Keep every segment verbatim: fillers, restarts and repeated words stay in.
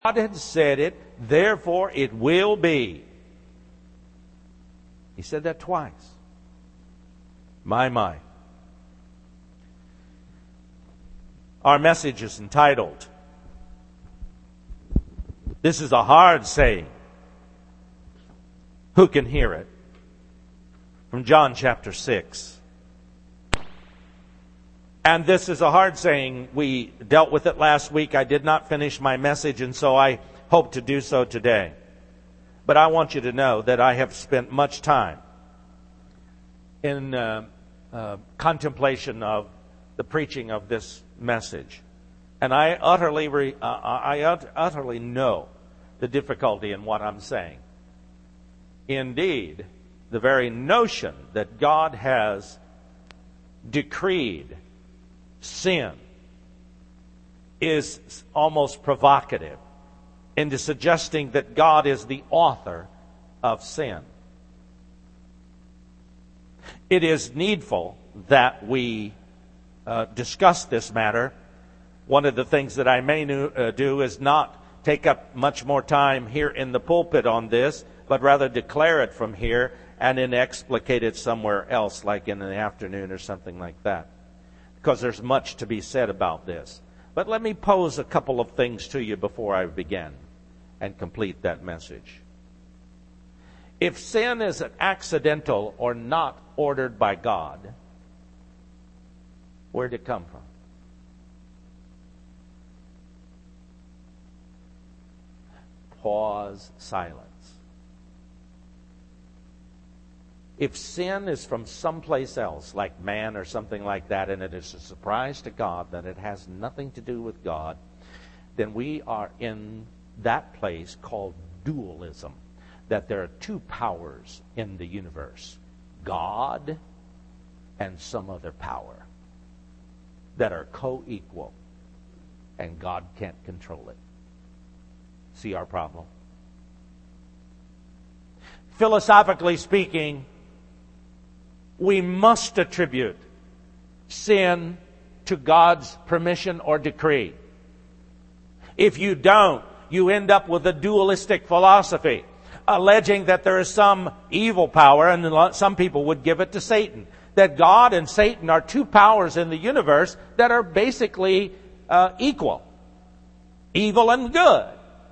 God had said it, therefore it will be. He said that twice. My, my. Our message is entitled, "This is a hard saying. Who can hear it?" From John chapter six. And this is a hard saying. We dealt with it last week. I did not finish my message, and so I hope to do so today. But I want you to know that I have spent much time in uh, uh, contemplation of the preaching of this message. And I utterly, re, uh, I ut- utterly know the difficulty in what I'm saying. Indeed, the very notion that God has decreed sin is almost provocative into suggesting that God is the author of sin. It is needful that we uh, discuss this matter. One of the things that I may new, uh, do is not take up much more time here in the pulpit on this, but rather declare it from here and then explicate it somewhere else, like in the afternoon or something like that. Because there's much to be said about this. But let me pose a couple of things to you before I begin and complete that message. If sin is an accidental or not ordered by God, where did it come from? Pause, silence. If sin is from someplace else, like man or something like that, and it is a surprise to God that it has nothing to do with God, then we are in that place called dualism, that there are two powers in the universe, God and some other power, that are co-equal, and God can't control it. See our problem? Philosophically speaking, we must attribute sin to God's permission or decree. If you don't, you end up with a dualistic philosophy, alleging that there is some evil power, and some people would give it to Satan. That God and Satan are two powers in the universe that are basically uh, equal. Evil and good.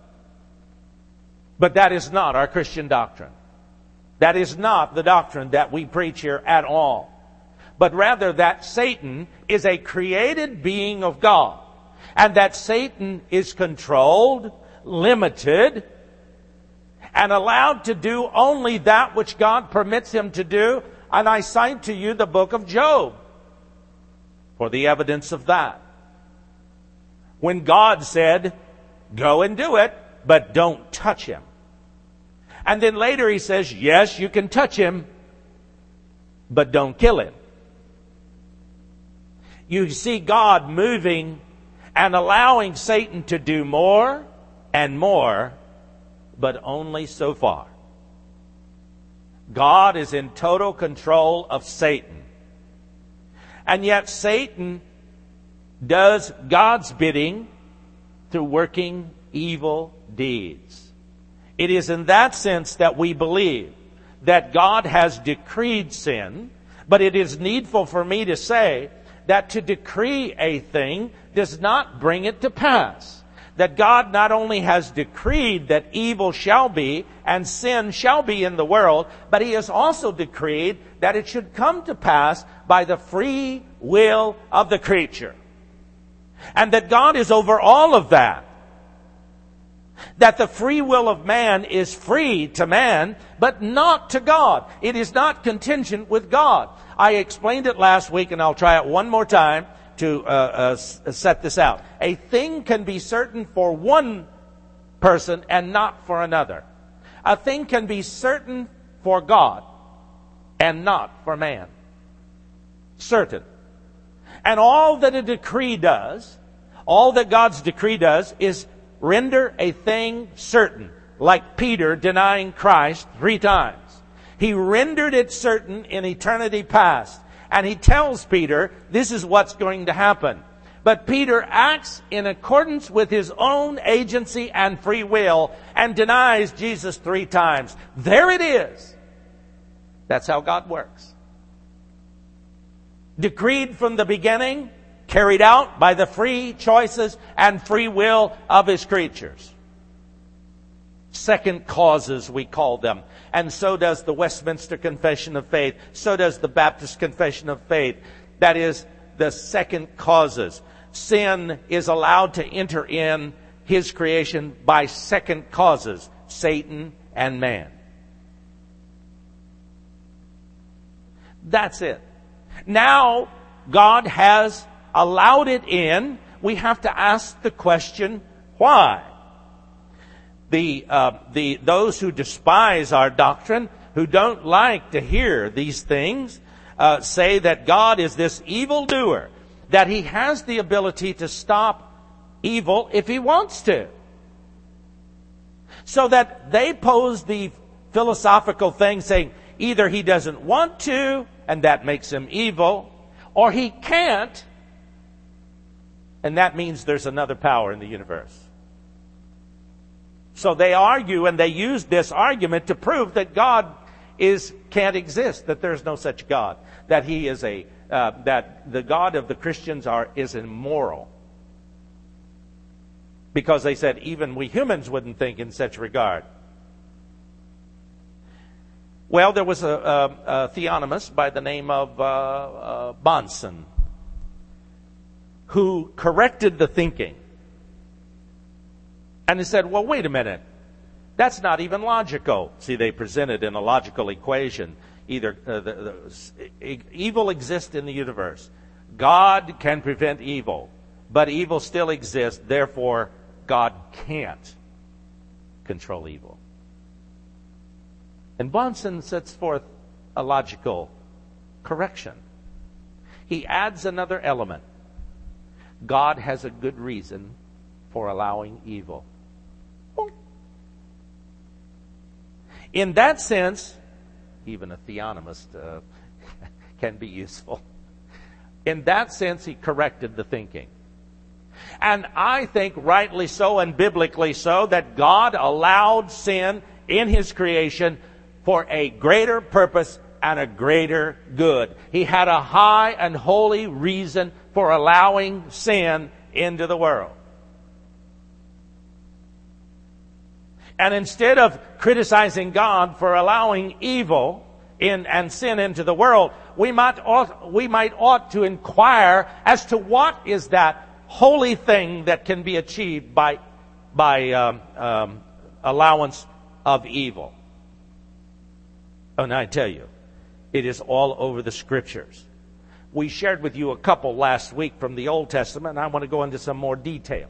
But that is not our Christian doctrine. That is not the doctrine that we preach here at all. But rather that Satan is a created being of God. And that Satan is controlled, limited, and allowed to do only that which God permits him to do. And I cite to you the book of Job for the evidence of that. When God said, "Go and do it, but don't touch him." And then later he says, yes, you can touch him, but don't kill him. You see God moving and allowing Satan to do more and more, but only so far. God is in total control of Satan. And yet Satan does God's bidding through working evil deeds. It is in that sense that we believe that God has decreed sin, but it is needful for me to say that to decree a thing does not bring it to pass. That God not only has decreed that evil shall be and sin shall be in the world, but He has also decreed that it should come to pass by the free will of the creature. And that God is over all of that. That the free will of man is free to man, but not to God. It is not contingent with God. I explained it last week, and I'll try it one more time to uh, uh, set this out. A thing can be certain for one person and not for another. A thing can be certain for God and not for man. Certain. And all that a decree does, all that God's decree does is render a thing certain, like Peter denying Christ three times. He rendered it certain in eternity past. And he tells Peter, this is what's going to happen. But Peter acts in accordance with his own agency and free will and denies Jesus three times. There it is. That's how God works. Decreed from the beginning, carried out by the free choices and free will of his creatures. Second causes, we call them. And so does the Westminster Confession of Faith. So does the Baptist Confession of Faith. That is the second causes. Sin is allowed to enter in his creation by second causes, Satan and man. That's it. Now, God has allowed it in. We have to ask the question, why? The, uh, the, those who despise our doctrine, who don't like to hear these things, uh, say that God is this evildoer, that he has the ability to stop evil if he wants to. So that they pose the philosophical thing saying, either he doesn't want to, and that makes him evil, or he can't, and that means there's another power in the universe. So they argue, and they use this argument to prove that God is can't exist, that there's no such God, that he is a uh, that the God of the Christians are is immoral, because they said even we humans wouldn't think in such regard. Well, there was a, a, a theonomist by the name of uh, uh, Bunsen who corrected the thinking. And he said, well, wait a minute. That's not even logical. See, they presented in a logical equation. Either uh, the, the, evil exists in the universe. God can prevent evil. But evil still exists. Therefore, God can't control evil. And Bunsen sets forth a logical correction. He adds another element. God has a good reason for allowing evil. In that sense, even a theonomist uh, can be useful. In that sense, he corrected the thinking. And I think rightly so and biblically so that God allowed sin in his creation for a greater purpose and a greater good. He had a high and holy reason for allowing sin into the world. And instead of criticizing God for allowing evil in and sin into the world, we might ought, we might ought to inquire as to what is that holy thing that can be achieved by by um, um, allowance of evil. And I tell you, it is all over the Scriptures. We shared with you a couple last week from the Old Testament, and I want to go into some more detail.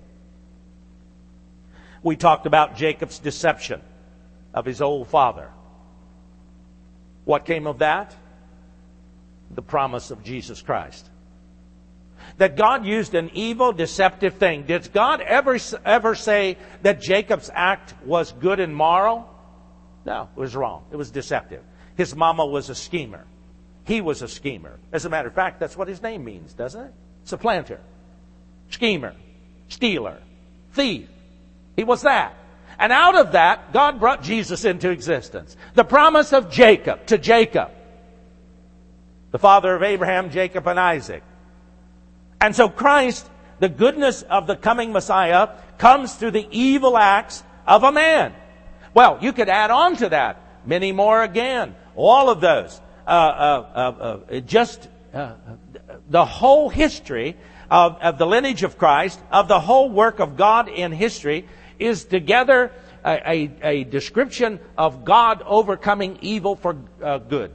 We talked about Jacob's deception of his old father. What came of that? The promise of Jesus Christ. That God used an evil, deceptive thing. Did God ever, ever say that Jacob's act was good and moral? No, it was wrong. It was deceptive. His mama was a schemer. He was a schemer. As a matter of fact, that's what his name means, doesn't it? Supplanter, schemer, stealer, thief. He was that. And out of that, God brought Jesus into existence. The promise of Jacob to Jacob, the father of Abraham, Jacob, and Isaac. And so Christ, the goodness of the coming Messiah, comes through the evil acts of a man. Well, you could add on to that many more again. All of those. Uh, uh, uh, uh, just uh, the whole history of, of the lineage of Christ, of the whole work of God in history, is together a, a, a description of God overcoming evil for uh, good.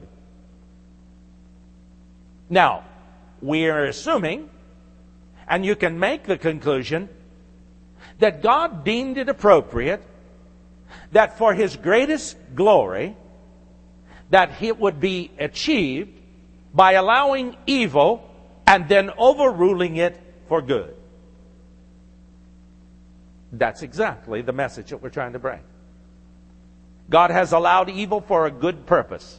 Now, we are assuming, and you can make the conclusion, that God deemed it appropriate that for his greatest glory, that it would be achieved by allowing evil and then overruling it for good. That's exactly the message that we're trying to bring. God has allowed evil for a good purpose.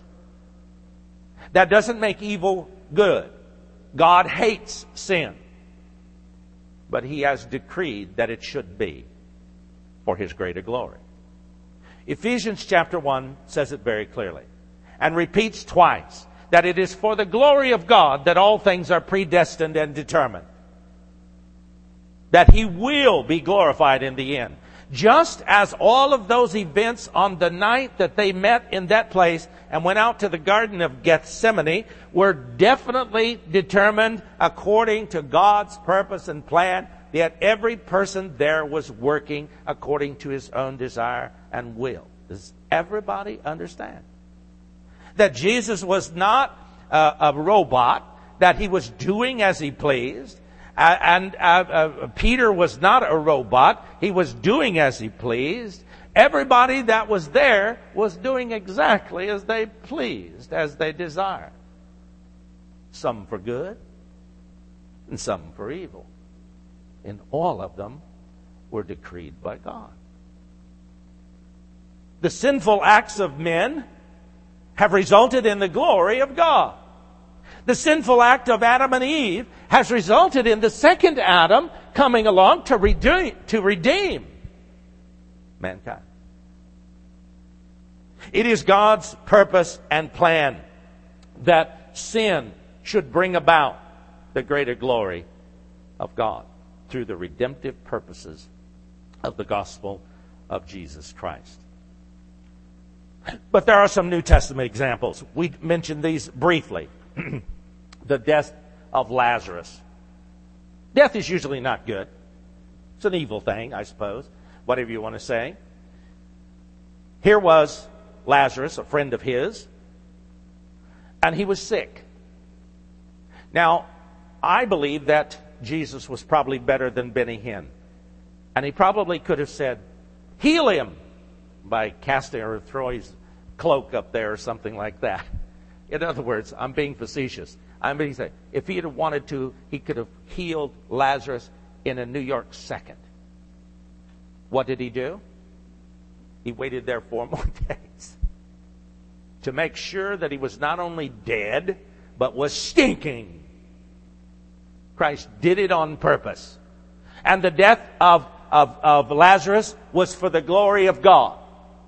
That doesn't make evil good. God hates sin. but He has decreed that it should be for His greater glory. Ephesians chapter one says it very clearly and repeats twice that it is for the glory of God that all things are predestined and determined. That He will be glorified in the end. Just as all of those events on the night that they met in that place and went out to the Garden of Gethsemane were definitely determined according to God's purpose and plan, yet every person there was working according to his own desire and will. Does everybody understand? That Jesus was not uh, a robot, that He was doing as He pleased. Uh, and uh, uh, Peter was not a robot. He was doing as he pleased. Everybody that was there was doing exactly as they pleased, as they desired. Some for good and some for evil. And all of them were decreed by God. The sinful acts of men have resulted in the glory of God. The sinful act of Adam and Eve has resulted in the second Adam coming along to redeem, to redeem mankind. It is God's purpose and plan that sin should bring about the greater glory of God through the redemptive purposes of the gospel of Jesus Christ. But there are some New Testament examples. We mentioned these briefly. The death of Lazarus. Death is usually not good. It's an evil thing, I suppose. Whatever you want to say. Here was Lazarus, a friend of his, and he was sick. Now, I believe that Jesus was probably better than Benny Hinn. And he probably could have said, heal him, by casting or throwing his cloak up there or something like that. In other words, I'm being facetious. I'm being saying, if he had wanted to, he could have healed Lazarus in a New York second. What did he do? He waited there four more days to make sure that he was not only dead, but was stinking. Christ did it on purpose. And the death of, of, of Lazarus was for the glory of God.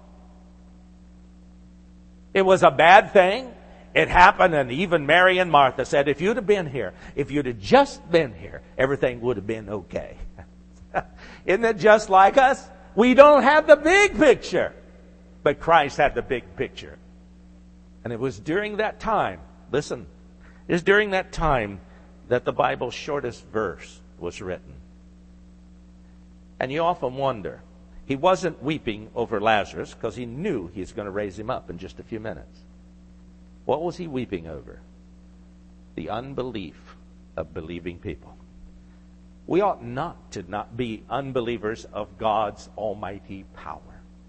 It was a bad thing. It happened, and even Mary and Martha said, if you'd have been here, if you'd have just been here, everything would have been okay. Isn't it just like us? We don't have the big picture. But Christ had the big picture. And it was during that time, listen, it was during that time that the Bible's shortest verse was written. And you often wonder, he wasn't weeping over Lazarus because he knew he was going to raise him up in just a few minutes. What was he weeping over? The unbelief of believing people. We ought not to not be unbelievers of God's almighty power.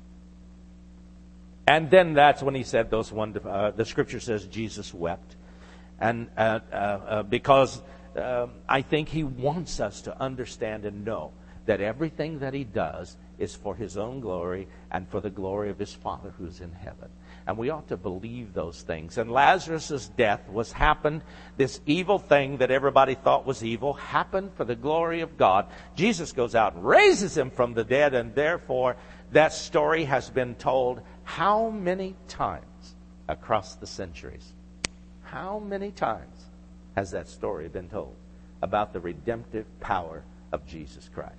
And then that's when he said those wonderful, uh, the scripture says Jesus wept. And uh, uh, uh, because uh, I think he wants us to understand and know that everything that he does is for his own glory and for the glory of his Father who's in heaven. And we ought to believe those things. And Lazarus' death was happened, this evil thing that everybody thought was evil, happened for the glory of God. Jesus goes out and raises him from the dead, and therefore that story has been told how many times across the centuries? How many times has that story been told about the redemptive power of Jesus Christ?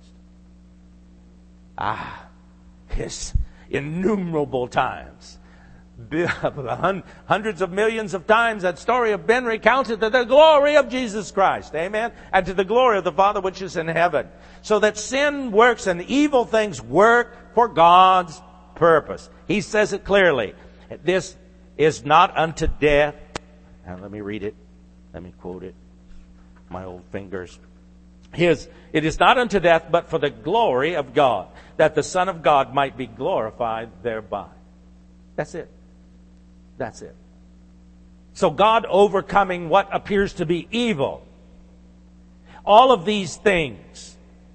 Ah, yes, innumerable times. Hundreds of millions of times that story have been recounted to the glory of Jesus Christ. Amen? And to the glory of the Father which is in heaven. So that sin works and evil things work for God's purpose. He says it clearly. This is not unto death. And let me read it. Let me quote it. My old fingers. His, it is not unto death, but for the glory of God, that the Son of God might be glorified thereby. That's it. That's it. So God overcoming what appears to be evil. All of these things.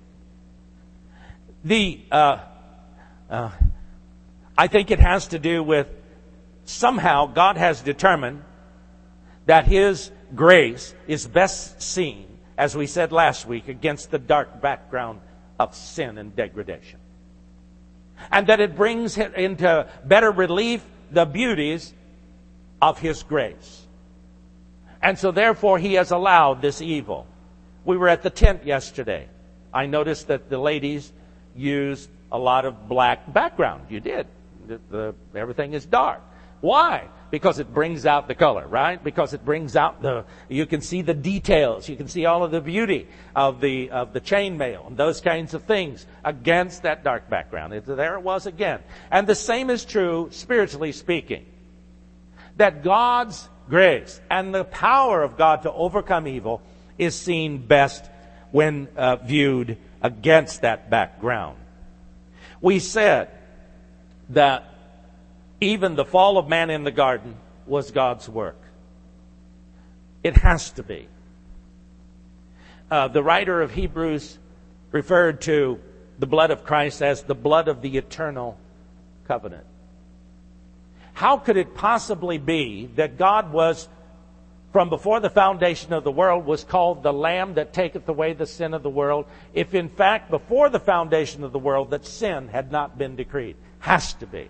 The, uh, uh, I think it has to do with somehow God has determined that His grace is best seen as we said last week, against the dark background of sin and degradation. And that it brings into better relief the beauties of His grace. And so therefore He has allowed this evil. We were at the tent yesterday. I noticed that the ladies used a lot of black background. You did. The, the, everything is dark. Why? Because it brings out the color, right? Because it brings out the, you can see the details. You can see all of the beauty of the, of the chainmail and those kinds of things against that dark background. It, there it was again. And the same is true, spiritually speaking. That God's grace and the power of God to overcome evil is seen best when uh, viewed against that background. We said that even the fall of man in the garden was God's work. It has to be. Uh, the writer of Hebrews referred to the blood of Christ as the blood of the eternal covenant. How could it possibly be that God was, from before the foundation of the world, was called the Lamb that taketh away the sin of the world, if in fact before the foundation of the world that sin had not been decreed? Has to be.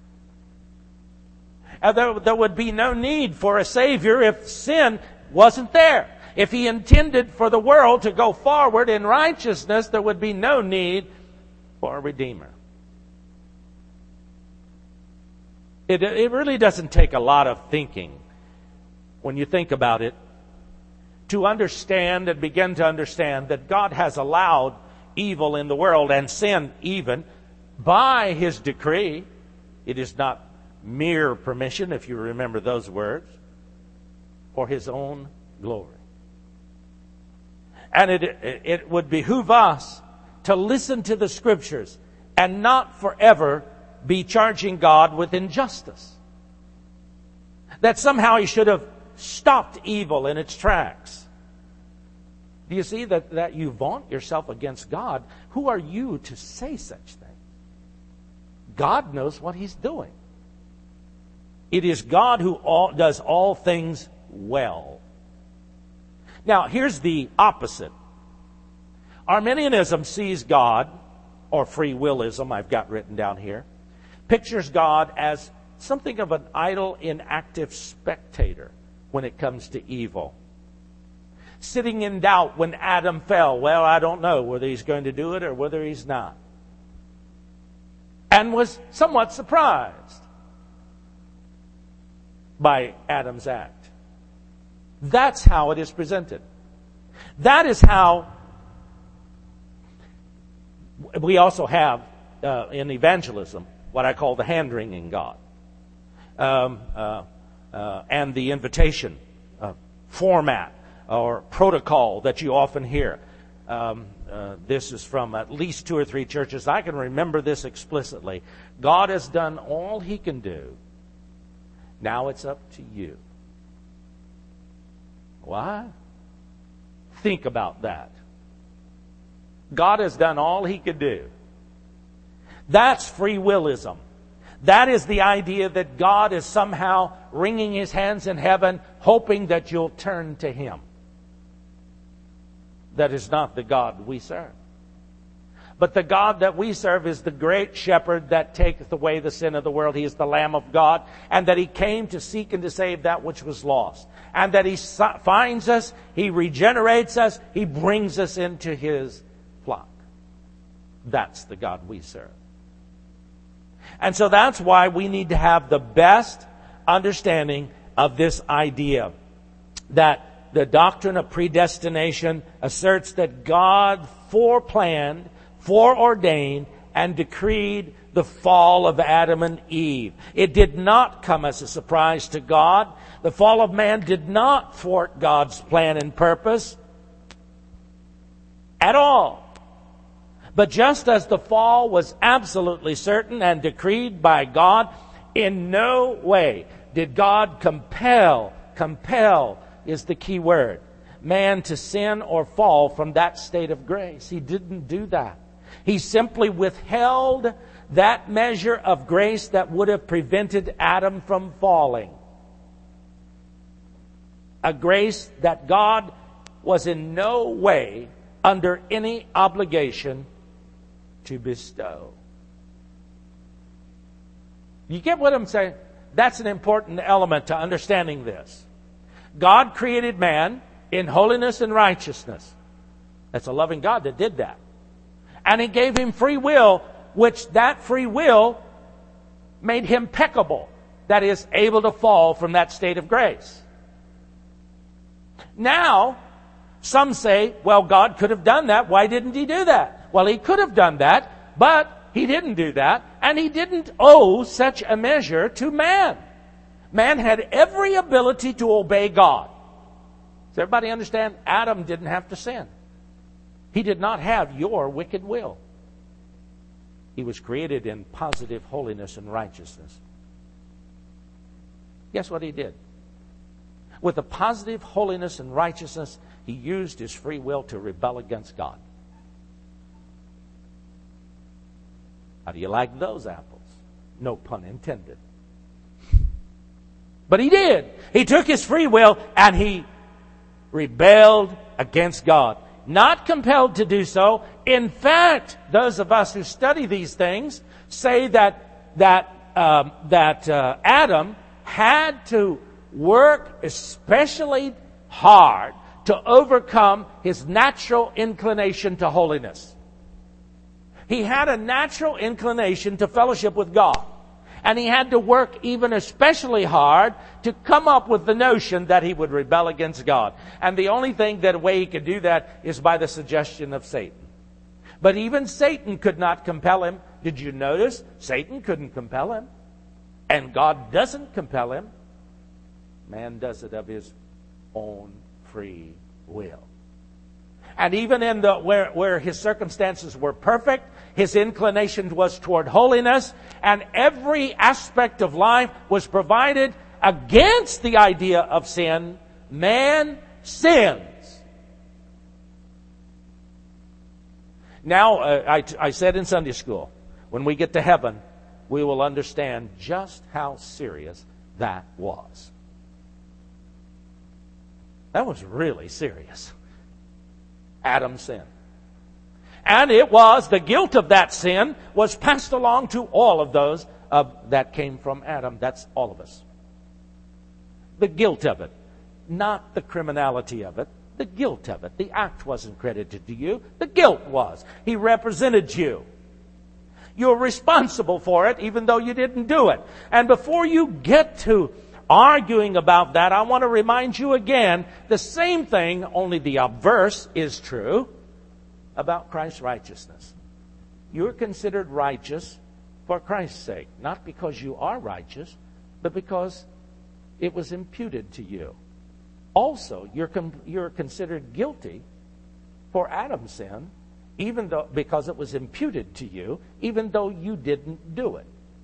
And there, there would be no need for a Savior if sin wasn't there. If He intended for the world to go forward in righteousness, there would be no need for a Redeemer. It, it really doesn't take a lot of thinking, when you think about it, to understand and begin to understand that God has allowed evil in the world, and sin even, by His decree. It is not mere permission, if you remember those words, for His own glory. And it, it would behoove us to listen to the Scriptures and not forever be charging God with injustice. That somehow He should have stopped evil in its tracks. Do you see that, that you vaunt yourself against God? Who are you to say such things? God knows what He's doing. It is God who all, does all things well. Now, here's the opposite. Arminianism sees God, or free willism, I've got written down here, pictures God as something of an idle, inactive spectator when it comes to evil. Sitting in doubt when Adam fell. Well, I don't know whether he's going to do it or whether he's not. And was somewhat surprised by Adam's act. That's how it is presented. That is how we also have uh, in evangelism what I call the hand-wringing God. Um, uh, uh, and the invitation uh, format or protocol that you often hear. Um, uh, this is from at least two or three churches. I can remember this explicitly. God has done all He can do. Now it's up to you. Why? Think about that. God has done all He could do. That's free willism. That is the idea that God is somehow wringing His hands in heaven, hoping that you'll turn to Him. That is not the God we serve. But the God that we serve is the great shepherd that taketh away the sin of the world. He is the Lamb of God. And that He came to seek and to save that which was lost. And that He finds us, He regenerates us, He brings us into His flock. That's the God we serve. And so that's why we need to have the best understanding of this idea. That the doctrine of predestination asserts that God foreplanned, foreordained, and decreed the fall of Adam and Eve. It did not come as a surprise to God. The fall of man did not thwart God's plan and purpose at all. But just as the fall was absolutely certain and decreed by God, in no way did God compel, compel is the key word, man to sin or fall from that state of grace. He didn't do that. He simply withheld that measure of grace that would have prevented Adam from falling. A grace that God was in no way under any obligation to bestow. You get what I'm saying? That's an important element to understanding this. God created man in holiness and righteousness. That's a loving God that did that. And He gave him free will, which that free will made him peccable. That is, able to fall from that state of grace. Now, some say, well, God could have done that. Why didn't He do that? Well, He could have done that, but He didn't do that. And He didn't owe such a measure to man. Man had every ability to obey God. Does everybody understand? Adam didn't have to sin. He did not have your wicked will. He was created in positive holiness and righteousness. Guess what he did? With a positive holiness and righteousness, he used his free will to rebel against God. How do you like those apples? No pun intended. But he did. He took his free will and he rebelled against God. Not compelled to do so. In fact, those of us who study these things say that that um, that uh, Adam had to work especially hard to overcome his natural inclination to holiness. He had a natural inclination to fellowship with God. And he had to work even especially hard to come up with the notion that he would rebel against God. And the only thing that way he could do that is by the suggestion of Satan. But even Satan could not compel him. Did you notice? Satan couldn't compel him. And God doesn't compel him. Man does it of his own free will. And even in the where, where his circumstances were perfect, his inclination was toward holiness, and every aspect of life was provided against the idea of sin. Man sins. Now, uh, I, I said in Sunday school, when we get to heaven, we will understand just how serious that was. That was really serious. Adam's sin. And it was, the guilt of that sin was passed along to all of those uh, that came from Adam. That's all of us. The guilt of it. Not the criminality of it. The guilt of it. The act wasn't credited to you. The guilt was. He represented you. You're responsible for it even though you didn't do it. And before you get to arguing about that, I want to remind you again, the same thing, only the obverse is true about Christ's righteousness. You're considered righteous for Christ's sake, not because you are righteous, but because it was imputed to you. Also, you're com- you're considered guilty for Adam's sin, even though because it was imputed to you, even though you didn't do it.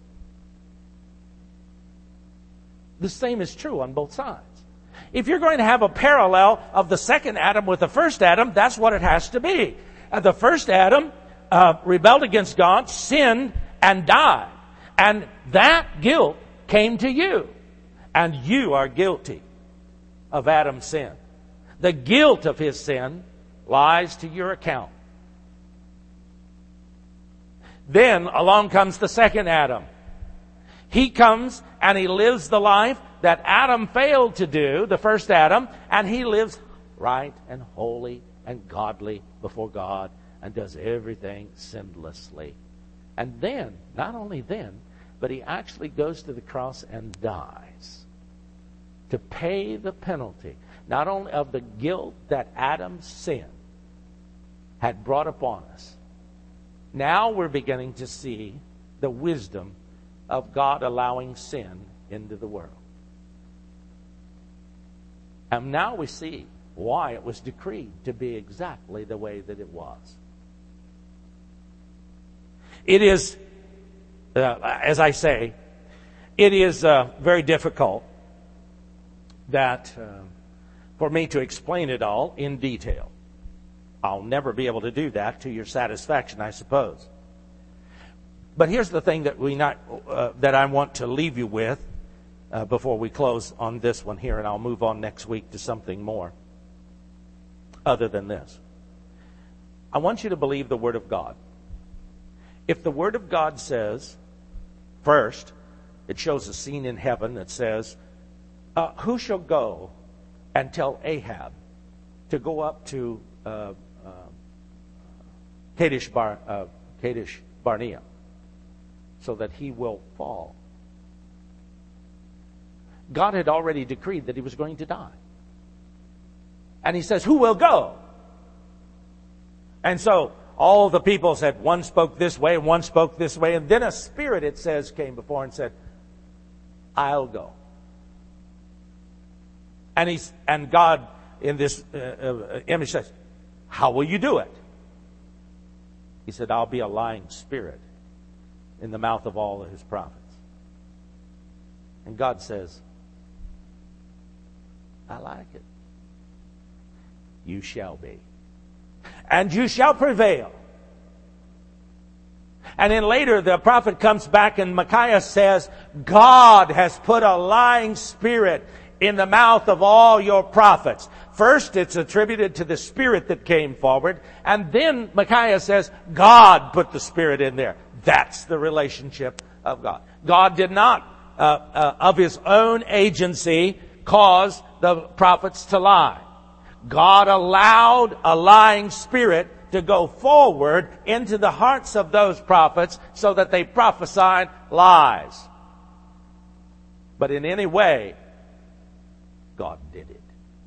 The same is true on both sides. If you're going to have a parallel of the second Adam with the first Adam, that's what it has to be. Uh, the first Adam uh, rebelled against God, sinned, and died. And that guilt came to you. And you are guilty of Adam's sin. The guilt of his sin lies to your account. Then along comes the second Adam. He comes and he lives the life that Adam failed to do, the first Adam, and he lives right and holy and godly before God and does everything sinlessly. And then, not only then, but he actually goes to the cross and dies to pay the penalty, not only of the guilt that Adam's sin had brought upon us. Now we're beginning to see the wisdom of God allowing sin into the world. And now we see why it was decreed to be exactly the way that it was. It is, uh, as I say, it is uh, very difficult that uh, for me to explain it all in detail. I'll never be able to do that to your satisfaction, I suppose. But here's the thing that we not uh, that I want to leave you with uh, before we close on this one here, and I'll move on next week to something more. other than this. I want you to believe the Word of God. If the Word of God says, first, it shows a scene in heaven that says, uh, who shall go and tell Ahab to go up to uh, uh, Kadesh, Bar, uh, Kadesh Barnea so that he will fall? God had already decreed that he was going to die. And he says, who will go? And so all the people said, one spoke this way and one spoke this way. And then a spirit, it says, came before and said, I'll go. And he's, and God in this uh, uh, image says, how will you do it? He said, I'll be a lying spirit in the mouth of all of his prophets. And God says, I like it. You shall be. And you shall prevail. And then later the prophet comes back and Micaiah says, God has put a lying spirit in the mouth of all your prophets. First, it's attributed to the spirit that came forward. And then Micaiah says, God put the spirit in there. That's the relationship of God. God did not, uh, uh, of his own agency, cause the prophets to lie. God allowed a lying spirit to go forward into the hearts of those prophets so that they prophesied lies. But in any way, God did it.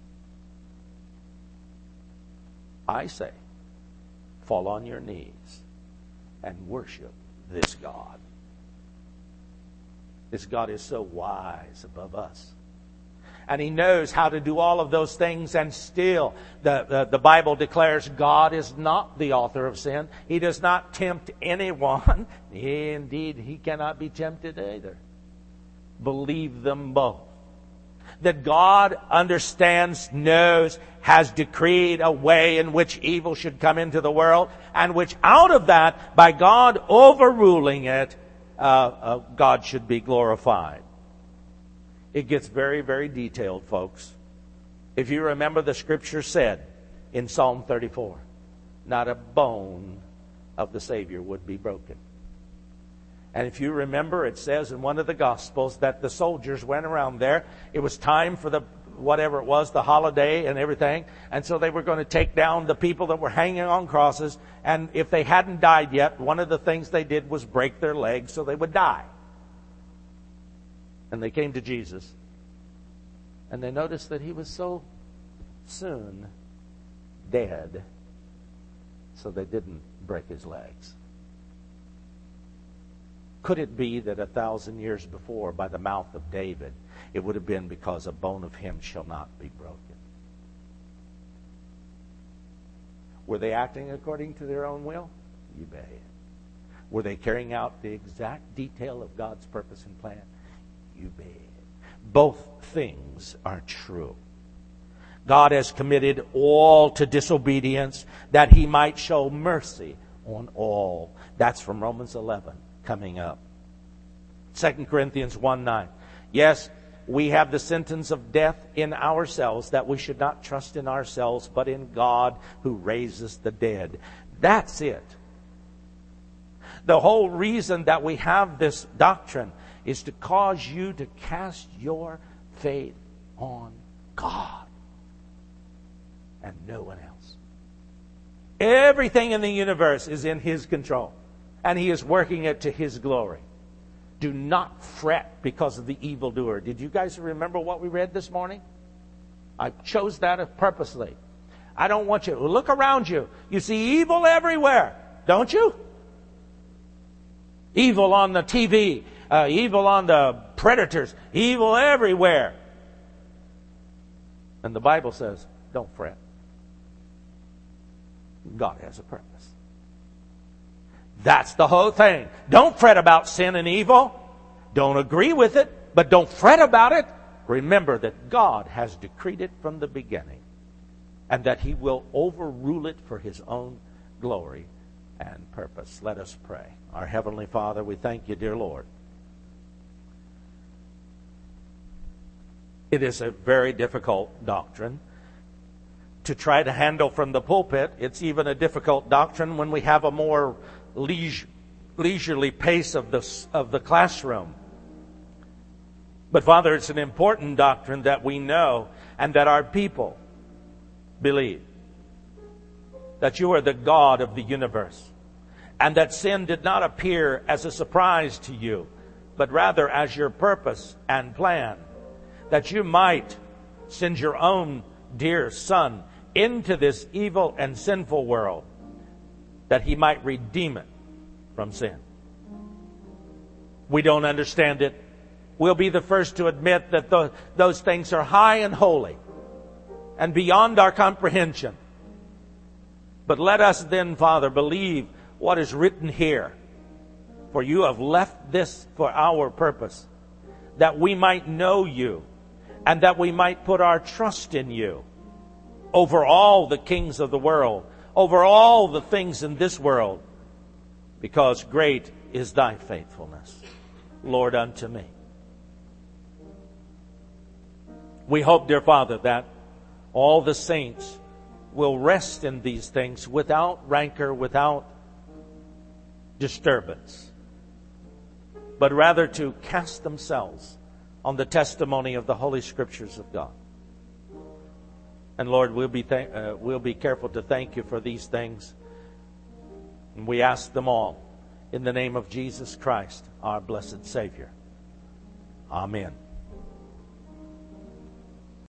I say, fall on your knees and worship this God. This God is so wise above us. And he knows how to do all of those things, and still the, the, the Bible declares God is not the author of sin. He does not tempt anyone. Indeed, he cannot be tempted either. Believe them both. That God understands, knows, has decreed a way in which evil should come into the world, and which out of that, by God overruling it, uh, uh, God should be glorified. It gets very, very detailed, folks. If you remember, the scripture said in Psalm thirty-four, not a bone of the Savior would be broken. And if you remember, it says in one of the Gospels that the soldiers went around there. It was time for the, whatever it was, the holiday and everything. And so they were going to take down the people that were hanging on crosses. And if they hadn't died yet, one of the things they did was break their legs so they would die. And they came to Jesus. And they noticed that he was so soon dead. So they didn't break his legs. Could it be that a thousand years before, by the mouth of David, it would have been because a bone of him shall not be broken? Were they acting according to their own will? You bet. Were they carrying out the exact detail of God's purpose and plan? You bet. Both things are true. God has committed all to disobedience that he might show mercy on all. That's from Romans eleven coming up. Second Corinthians one nine. Yes, we have the sentence of death in ourselves, that we should not trust in ourselves, but in God who raises the dead. That's it. The whole reason that we have this doctrine is to cause you to cast your faith on God and no one else. Everything in the universe is in his control, and he is working it to his glory. Do not fret because of the evildoer. Did you guys remember what we read this morning? I chose that purposely. I don't want you to look around you. You see evil everywhere, don't you? Evil on the T V, uh, evil on the predators, evil everywhere. And the Bible says, don't fret. God has a purpose. That's the whole thing. Don't fret about sin and evil. Don't agree with it, but don't fret about it. Remember that God has decreed it from the beginning, and that he will overrule it for his own glory and purpose. Let us pray. Our Heavenly Father, we thank you, dear Lord. It is a very difficult doctrine to try to handle from the pulpit. It's even a difficult doctrine when we have a more leisure, leisurely pace of the, of the classroom. But Father, it's an important doctrine that we know and that our people believe. That you are the God of the universe. And that sin did not appear as a surprise to you, but rather as your purpose and plan. That you might send your own dear Son into this evil and sinful world, that He might redeem it from sin. We don't understand it. We'll be the first to admit that the, those things are high and holy and beyond our comprehension. But let us then, Father, believe what is written here. For you have left this for our purpose, that we might know you and that we might put our trust in you over all the kings of the world, over all the things in this world, because great is thy faithfulness, Lord, unto me. We hope, dear Father, that all the saints will rest in these things without rancor, without disturbance, but rather to cast themselves on the testimony of the Holy Scriptures of God. And Lord, we'll be th- uh, we'll be careful to thank you for these things. And we ask them all in the name of Jesus Christ, our blessed Savior. Amen.